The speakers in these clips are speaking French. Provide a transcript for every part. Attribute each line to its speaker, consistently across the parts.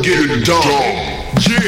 Speaker 1: getting dumb. Yeah.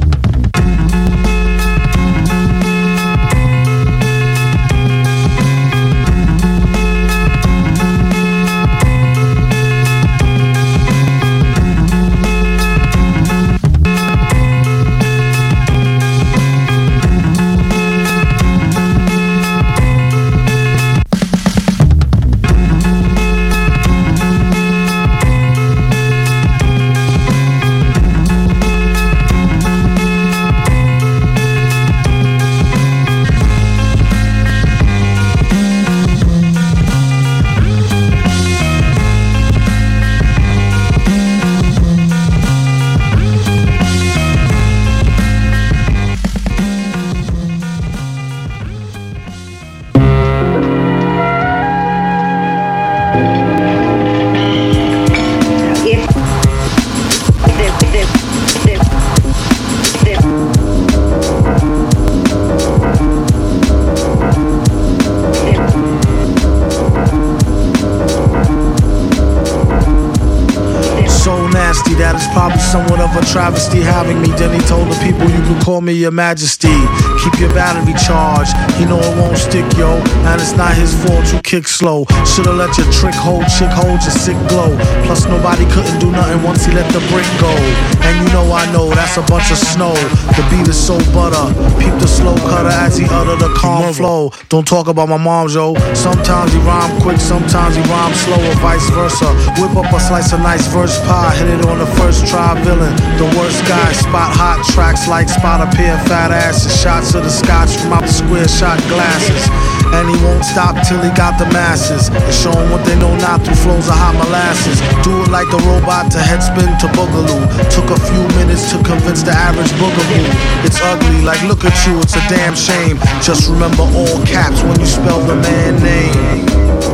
Speaker 2: That is probably somewhat of a travesty having me. Then he told the people, you can call me your majesty. Keep your battery charged, he know it won't stick, yo. And it's not his fault you kick slow. Should've let your trick hold your sick glow. Plus nobody couldn't do nothing once he let the brick go. And you know I know, that's a bunch of snow. The beat is so butter, peep the slow cutter as he utter the calm flow. Don't talk about my mom, yo. Sometimes he rhyme quick, sometimes he rhyme slow, or vice versa. Whip up a slice of nice verse pie, hit it on the first try, villain. The worst guy, spot hot tracks like spot a pair of fat asses. Shots of the scotch from out the square shot glasses. And he won't stop till he got the masses. And show them what they know not through flows of hot molasses. Do it like the robot to headspin to boogaloo. Took a few minutes to convince the average boogaboo. It's ugly, like look at you, it's a damn shame. Just remember all caps when you spell the man name.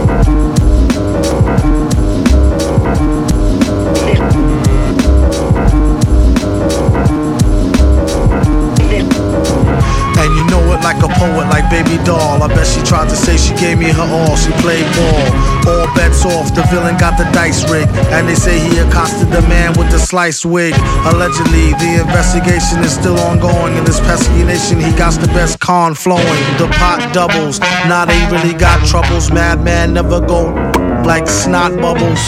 Speaker 2: And you know it like a poet, like Baby Doll. I bet she tried to say she gave me her all, she played ball. All bets off, the villain got the dice rigged. And they say he accosted the man with the sliced wig. Allegedly, the investigation is still ongoing. In this pesky nation, he got the best con flowing. The pot doubles, now they really got troubles. Madman never go like snot bubbles.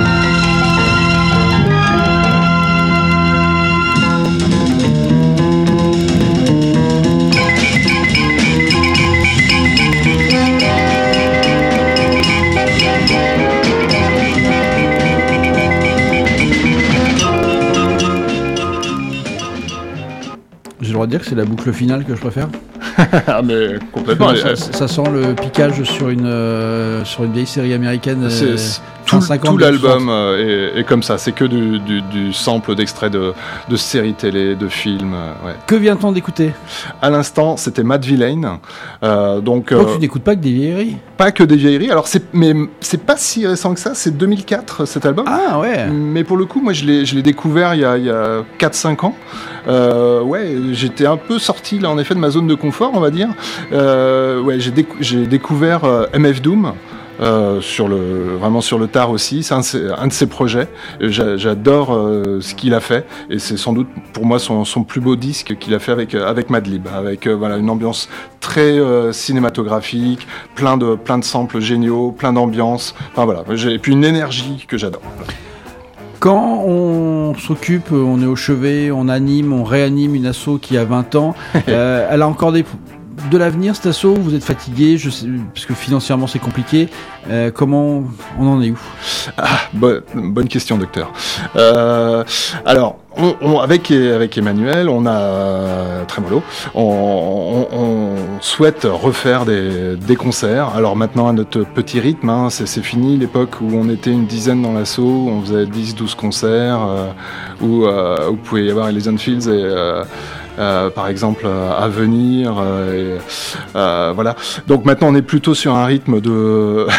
Speaker 3: J'ai le droit de dire que c'est la boucle finale que je préfère.
Speaker 4: Ah mais complètement.
Speaker 3: Ça sent le piquage sur une vieille série américaine.
Speaker 4: Tout l'album est comme ça. C'est que du sample d'extraits de séries télé, de films. Ouais.
Speaker 3: Que vient-on d'écouter ?
Speaker 4: À l'instant, c'était Matt Villain.
Speaker 3: Tu n'écoutes pas que des vieilleries ?
Speaker 4: Pas que des vieilleries. Alors mais c'est pas si récent que ça. C'est 2004 cet album.
Speaker 3: Ah ouais.
Speaker 4: Mais pour le coup, moi je l'ai découvert il y a 4-5 ans. J'étais un peu sorti là en effet de ma zone de confort, on va dire. J'ai découvert MF Doom. Vraiment sur le tard aussi, c'est un de ses projets. J'adore ce qu'il a fait et c'est sans doute pour moi son plus beau disque qu'il a fait avec Madlib, avec une ambiance très cinématographique, plein de samples géniaux, plein d'ambiance. Enfin voilà, et puis une énergie que j'adore.
Speaker 3: Quand on s'occupe, on est au chevet, on anime, on réanime une asso qui a 20 ans, elle a encore de l'avenir cette asso, vous êtes fatigué, je sais, parce que financièrement c'est compliqué. Comment on en est où ?
Speaker 4: Bonne question, docteur. Alors, avec Emmanuel, on a Trémolo, on souhaite refaire des concerts. Alors maintenant à notre petit rythme, hein, c'est fini l'époque où on était une dizaine dans l'asso, on faisait 10-12 concerts, où vous pouvez y avoir Elysian Fields et par exemple à venir, voilà. Donc maintenant on est plutôt sur un rythme de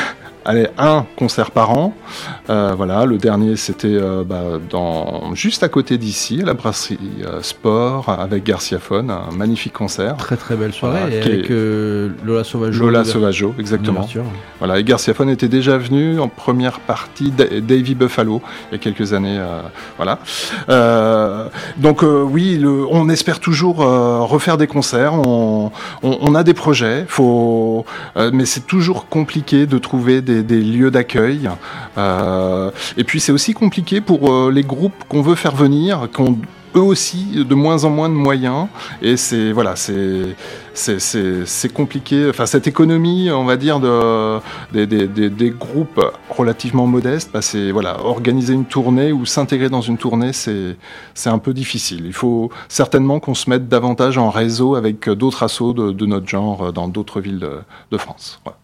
Speaker 4: un concert par an. Voilà, le dernier c'était juste à côté d'ici, à la brasserie Sport, avec Garciaphone, un magnifique concert.
Speaker 3: Très très belle soirée,
Speaker 4: Voilà,
Speaker 3: avec Lola Sauvageau.
Speaker 4: Lola Sauvageau, exactement. Voilà, et Garciaphone était déjà venu en première partie Davy Buffalo il y a quelques années. Voilà. Donc oui, on espère toujours refaire des concerts. On a des projets, mais c'est toujours compliqué de trouver des lieux d'accueil. Et puis c'est aussi compliqué pour les groupes qu'on veut faire venir, qui ont eux aussi de moins en moins de moyens, et c'est compliqué. Enfin, cette économie, on va dire, des groupes relativement modestes, organiser une tournée ou s'intégrer dans une tournée, c'est un peu difficile. Il faut certainement qu'on se mette davantage en réseau avec d'autres assos de notre genre dans d'autres villes de France. Ouais.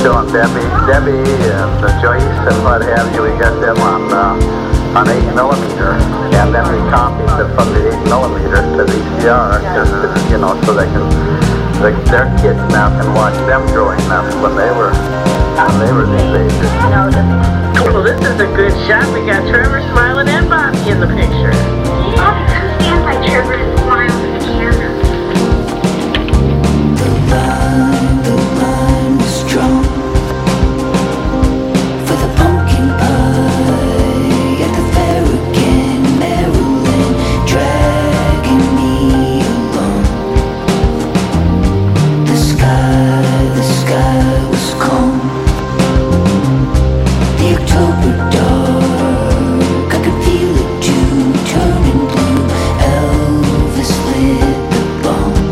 Speaker 5: showing Debbie and Joyce and what have you. We got them on 8mm, and then we copied them from the 8mm to VCR, cause, you know, so they can, their kids now can watch them growing up when they were these ages.
Speaker 6: Well, this is a good shot. We got Trevor smiling and Bobby in the picture.
Speaker 7: Bobby could stand by Trevor and smile at the camera.
Speaker 8: The line was strong for the pumpkin pie at the fair again, Maryland, dragging me along. The sky was calm. The October dark, I could feel it too, turning blue. Elvis lit the bomb.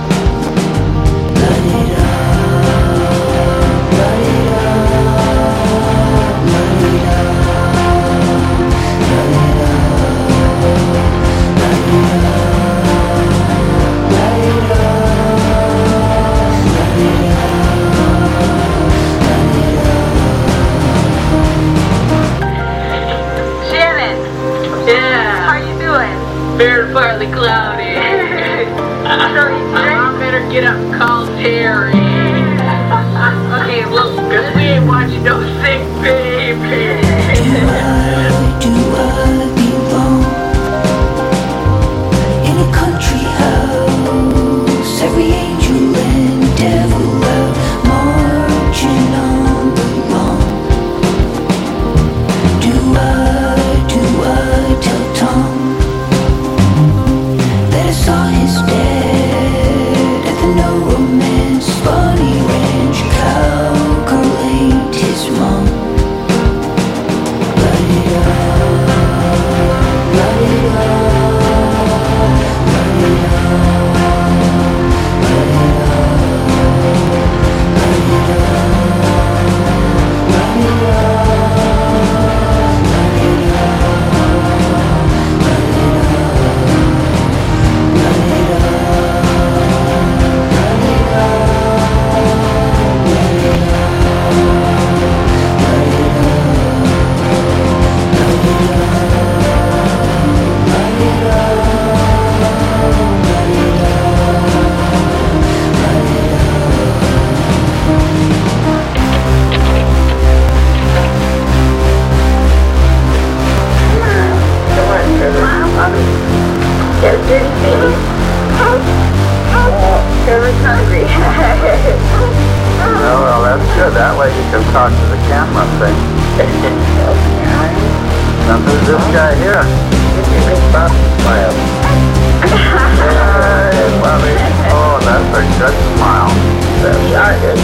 Speaker 8: Light it up, light it up, light it up, light it up, light it up, light it up, light it
Speaker 6: Shannon! Yeah!
Speaker 7: How you doing?
Speaker 6: Fair and partly cloudy. I better get up and call Terry. Okay, well, cause we ain't watching no sick baby.
Speaker 8: Do I belong in a country house? Every angel and devil out marching on the lawn. Do I tell Tom that I saw his dad at the No Romance Bunny Ranch? Cowgirl ain't his mom. Light it up, light it up, light it up, light it up, light it up, light it
Speaker 7: Get a dirty baby. Trevor's hungry.
Speaker 5: Oh, well, that's good. That way you can talk to the camera thing. Now, who's this guy here? Bobby smile. Hey, Bobby. Oh, that's a good smile. That's the artist.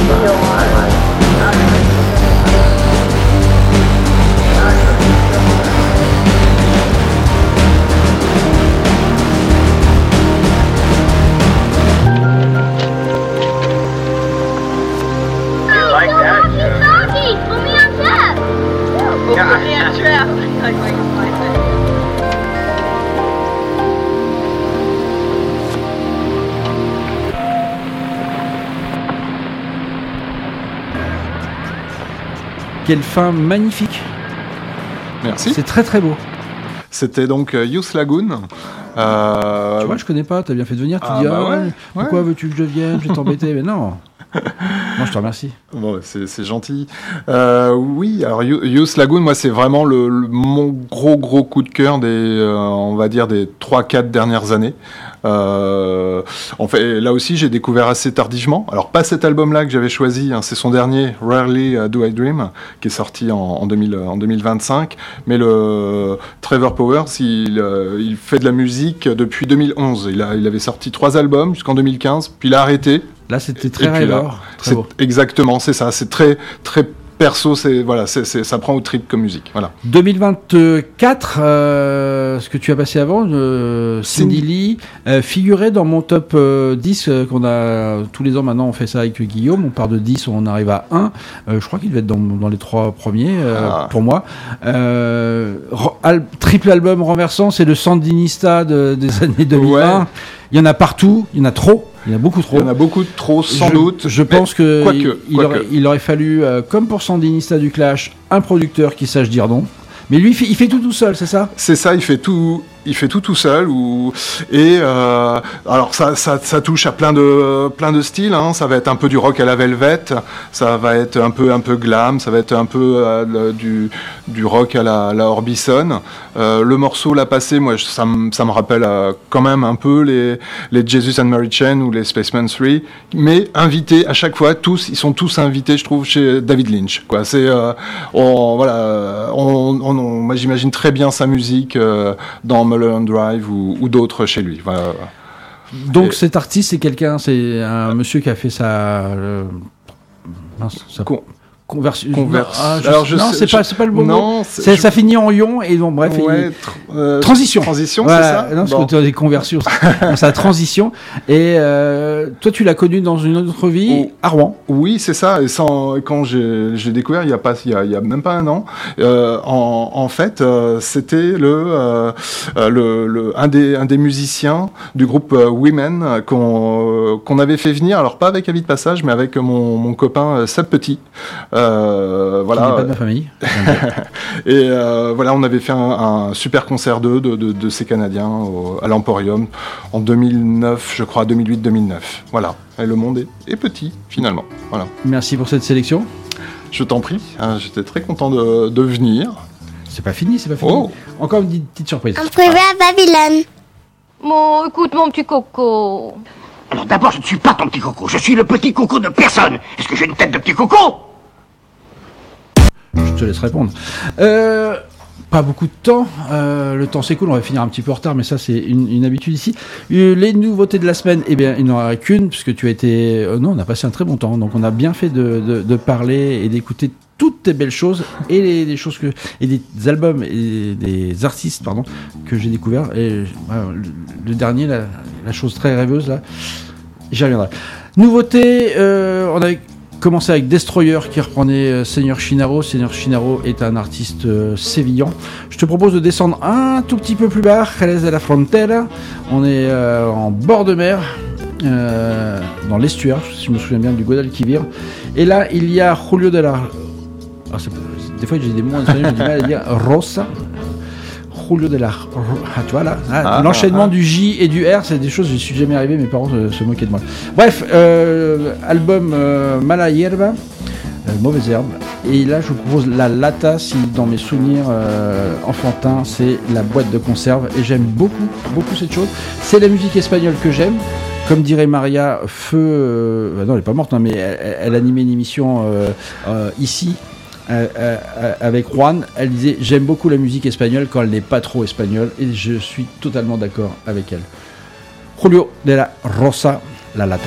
Speaker 6: Like that?
Speaker 7: Doggy, put me on top.
Speaker 6: Yeah, trap. Like that.
Speaker 3: Quelle fin magnifique.
Speaker 4: Merci.
Speaker 3: C'est très très beau.
Speaker 4: C'était donc Youth Lagoon.
Speaker 3: Tu vois, je connais pas, t'as bien fait de venir, tu dis,
Speaker 4: bah ouais,
Speaker 3: pourquoi
Speaker 4: ouais.
Speaker 3: veux-tu que je vienne, je vais t'embêter, mais non. Non, je te remercie.
Speaker 4: Bon, c'est gentil. Oui, alors Youth Lagoon, moi, c'est vraiment mon gros coup de cœur des, on va dire, des 3-4 dernières années. En fait, là aussi, j'ai découvert assez tardivement. Alors, pas cet album-là que j'avais choisi, hein, c'est son dernier, Rarely Do I Dream, qui est sorti en 2025. Mais le Trevor Powers, il fait de la musique depuis 2011. Il avait sorti 3 albums jusqu'en 2015, puis il a arrêté.
Speaker 3: Là, c'était très rêveur. Très beau.
Speaker 4: Exactement, c'est ça. C'est très perso, ça prend au trip comme musique. Voilà.
Speaker 3: 2024, ce que tu as passé avant, Cindy Lee, figurait dans mon top 10 qu'on a tous les ans maintenant. On fait ça avec Guillaume. On part de 10, on arrive à 1. Je crois qu'il devait être dans les 3 premiers pour moi. Triple album renversant, c'est le Sandinista des années 2020.
Speaker 4: Ouais.
Speaker 3: Il y en a partout, il y en a trop. Il y en a beaucoup trop.
Speaker 4: Il y en a beaucoup trop, sans doute.
Speaker 3: Je pense que
Speaker 4: quoique.
Speaker 3: il aurait fallu, comme pour Sandinista du Clash, un producteur qui sache dire non. Mais lui, il fait tout seul, c'est ça ?
Speaker 4: C'est ça, il fait tout seul. Alors ça touche à plein de styles. Hein. Ça va être un peu du rock à la Velvet, ça va être un peu glam, ça va être un peu du rock à la Orbison. Le morceau là passé, moi ça me rappelle quand même un peu les Jesus and Mary Chain ou les Spaceman 3, mais invités à chaque fois, ils sont tous invités, je trouve, chez David Lynch. Quoi, c'est moi j'imagine très bien sa musique dans Mulholland Drive ou d'autres chez lui. Voilà.
Speaker 3: Donc cet artiste, c'est un monsieur qui a fait sa conversion. C'est pas le bon mot. Ça finit en ion et donc bref. Transition.
Speaker 4: Transition,
Speaker 3: voilà.
Speaker 4: C'est ça.
Speaker 3: Non, parce que tu as des conversions. C'est la transition. Et toi, tu l'as connu dans une autre vie à Rouen.
Speaker 4: Oui, c'est ça. Et quand j'ai découvert il y a même pas un an. En fait, c'était un des musiciens du groupe Women qu'on avait fait venir. Alors pas avec Avis de Passage, mais avec mon copain Seb Petit. Voilà.
Speaker 3: Qui n'est pas de ma famille.
Speaker 4: Et voilà, on avait fait un super concert de ces Canadiens à l'Emporium en 2009, je crois, 2008-2009. Voilà. Et le monde est petit, finalement. Voilà.
Speaker 3: Merci pour cette sélection.
Speaker 4: Je t'en prie. J'étais très content de venir.
Speaker 3: C'est pas fini.
Speaker 4: Oh.
Speaker 3: Encore une petite surprise.
Speaker 7: Un privé à Babylone.
Speaker 9: Bon, écoute, mon petit coco.
Speaker 10: Alors d'abord, je ne suis pas ton petit coco. Je suis le petit coco de personne. Est-ce que j'ai une tête de petit coco ?
Speaker 3: Je te laisse répondre. Pas beaucoup de temps. Le temps s'écoule. On va finir un petit peu en retard, mais ça, c'est une habitude ici. Les nouveautés de la semaine, eh bien, il n'y en aura qu'une, puisque tu as été... non, on a passé un très bon temps. Donc, on a bien fait de parler et d'écouter toutes tes belles choses et des choses et des albums et des artistes, pardon, que j'ai découverts. Et le dernier, la chose très rêveuse, là, j'y reviendrai. Nouveauté, on avait commencé avec Destroyer qui reprenait Seigneur Chinaro. Seigneur Chinaro est un artiste sévillan. Je te propose de descendre un tout petit peu plus bas, Jerez de la Frontera. On est en bord de mer, dans l'estuaire, si je me souviens bien, du Guadalquivir. Et là, il y a Julio de la... des fois, j'ai des mots en espagnol, j'ai du mal à dire Rosa. Julio de la... tu vois là, l'enchaînement du J et du R, c'est des choses, je ne suis jamais arrivé, mes parents se moquaient de moi. Bref, album Mala Hierba, Mauvaise Herbe. Et là, je vous propose la lata, si dans mes souvenirs enfantins, c'est la boîte de conserve. Et j'aime beaucoup, beaucoup cette chose. C'est la musique espagnole que j'aime. Comme dirait Maria, Feu... non, elle n'est pas morte, hein, mais elle animait une émission ici, avec Juan. Elle disait: j'aime beaucoup la musique espagnole quand elle n'est pas trop espagnole, et je suis totalement d'accord avec elle. Julio de la Rosa, la lata.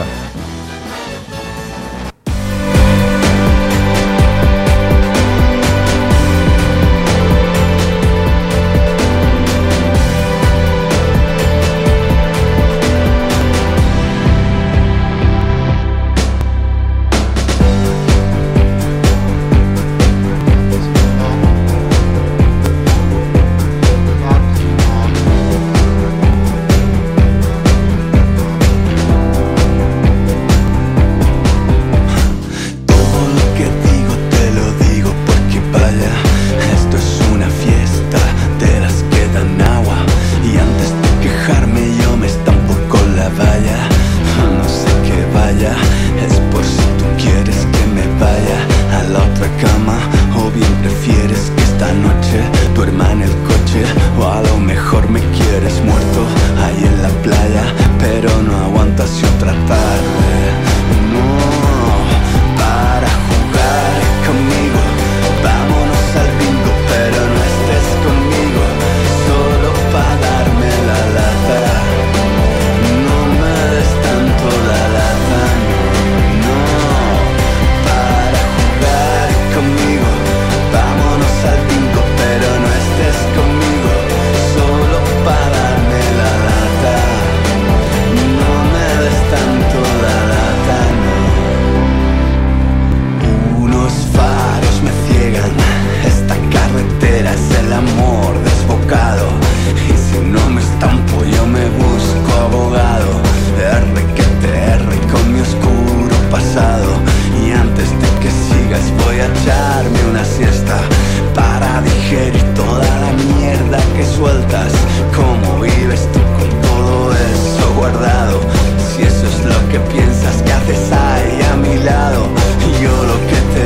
Speaker 8: Conmigo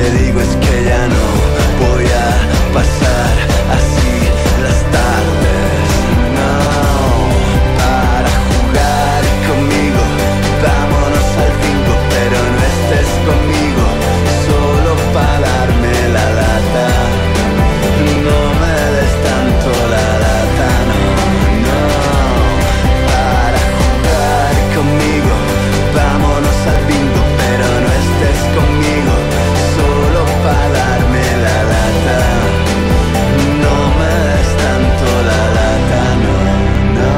Speaker 11: que digo es que ya no voy a pasar así las tardes. No, para jugar conmigo, vámonos al bingo, pero no estés conmigo, solo para darme la lata. No me des tanto la lata, no, no. Para jugar conmigo, vámonos al bingo, pero no estés conmigo, solo para darme la lata. No me des tanto la lata, no, no.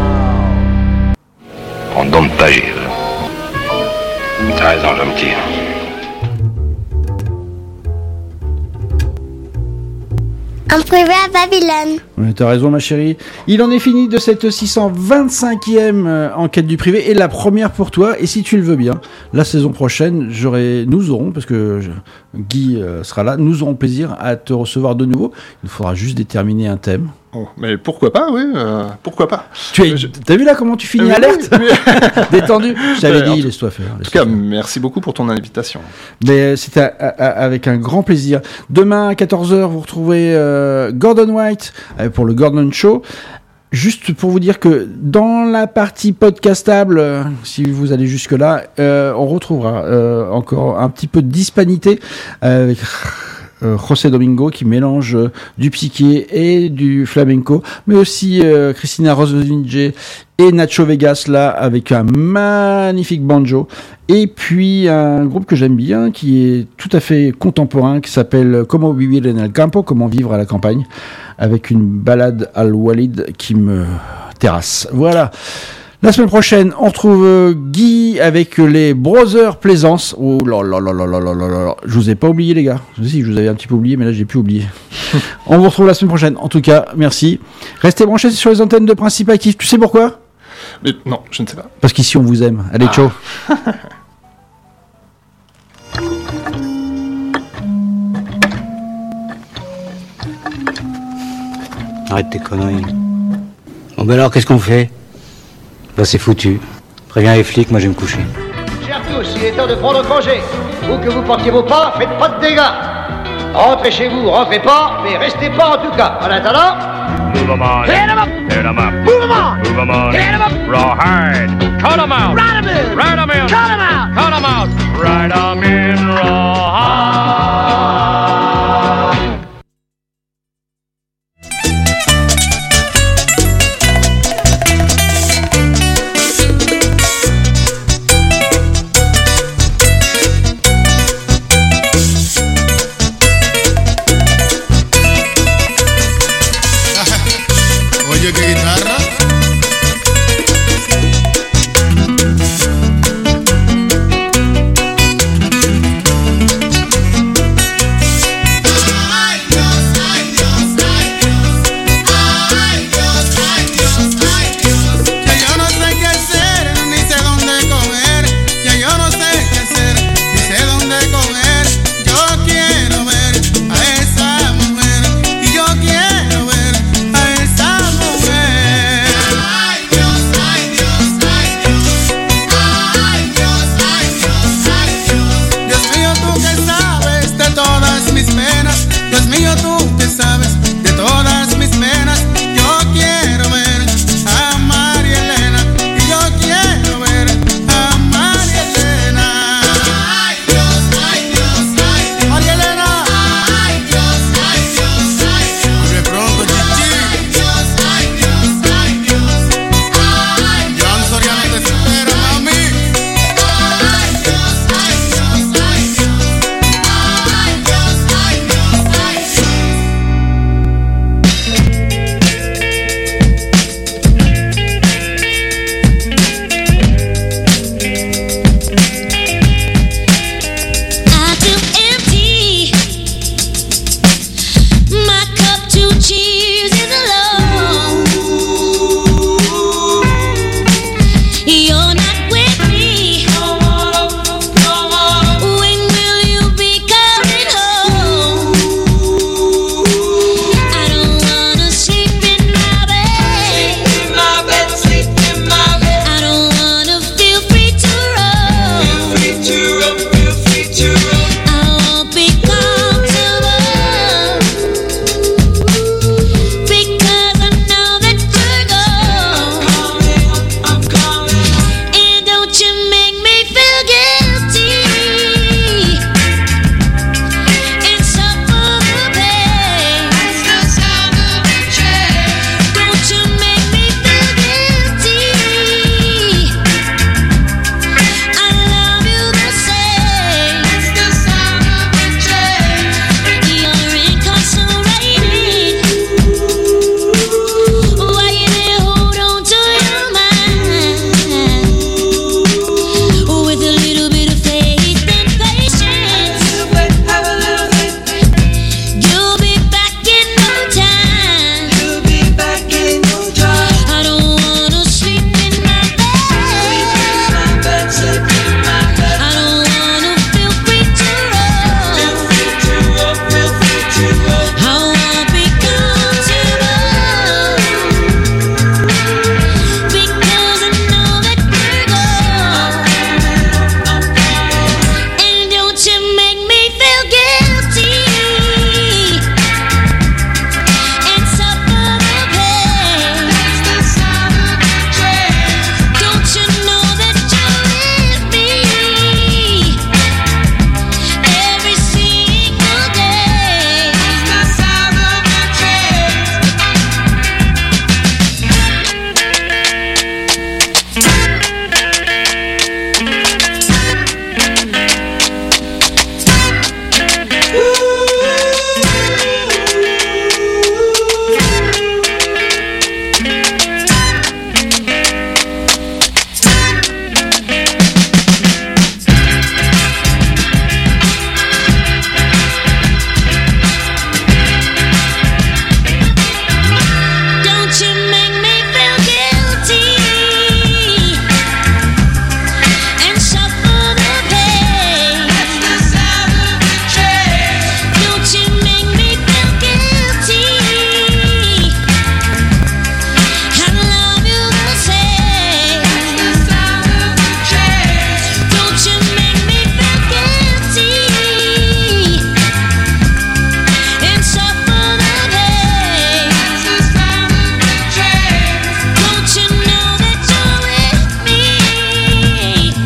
Speaker 12: On dompte pas Gilles. T'as raison, je me tire.
Speaker 13: En privé à Babylone.
Speaker 3: Ouais, t'as raison ma chérie. Il en est fini de cette 625e enquête du privé et la première pour toi. Et si tu le veux bien, la saison prochaine, nous aurons, parce que Guy sera là, nous aurons plaisir à te recevoir de nouveau. Il nous faudra juste déterminer un thème.
Speaker 4: Oh, mais pourquoi pas, oui, pourquoi pas.
Speaker 3: T'as vu là comment tu finis alerte, détendu. Je t'avais dit, laisse-toi faire.
Speaker 4: En tout cas, merci beaucoup pour ton invitation.
Speaker 3: Mais c'était avec un grand plaisir. Demain à 14h, vous retrouvez Gordon White pour le Gordon Show. Juste pour vous dire que dans la partie podcastable, si vous allez jusque là, on retrouvera encore un petit peu d'hispanité avec José Domingo qui mélange du psyché et du flamenco, mais aussi Cristina Rosvinge et Nacho Vegas là avec un magnifique banjo, et puis un groupe que j'aime bien qui est tout à fait contemporain qui s'appelle Como Vivir en el Campo, comment vivre à la campagne, avec une balade al Walid qui me terrasse. Voilà. La semaine prochaine, on retrouve Guy avec les Brothers Plaisance. Oh là là là là là là là là. Je vous ai pas oublié les gars. Si, je vous avais un petit peu oublié, mais là j'ai plus oublié. On vous retrouve la semaine prochaine. En tout cas, merci. Restez branchés sur les antennes de Principe Actif. Tu sais pourquoi ?
Speaker 4: Mais non, je ne sais pas.
Speaker 3: Parce qu'ici on vous aime. Allez, ciao.
Speaker 14: Arrête tes conneries. Bon ben alors, qu'est-ce qu'on fait ? Bah c'est foutu. Préviens les flics, moi je vais me coucher.
Speaker 15: Chers tous, il est temps de prendre congé. Où que vous portiez vos pas, faites pas de dégâts. Rentrez chez vous, rentrez pas, mais restez pas en tout cas. En attendant...
Speaker 12: Move 'em on.
Speaker 15: Hit 'em up.
Speaker 12: Hit 'em up.
Speaker 15: Move 'em on.
Speaker 12: Move 'em on.
Speaker 15: Hit 'em up.
Speaker 12: Rawhide. Cut 'em out.
Speaker 15: Ride 'em in.
Speaker 12: Ride 'em in.
Speaker 15: Cut 'em out.
Speaker 12: Cut 'em out. Ride 'em in rawhide.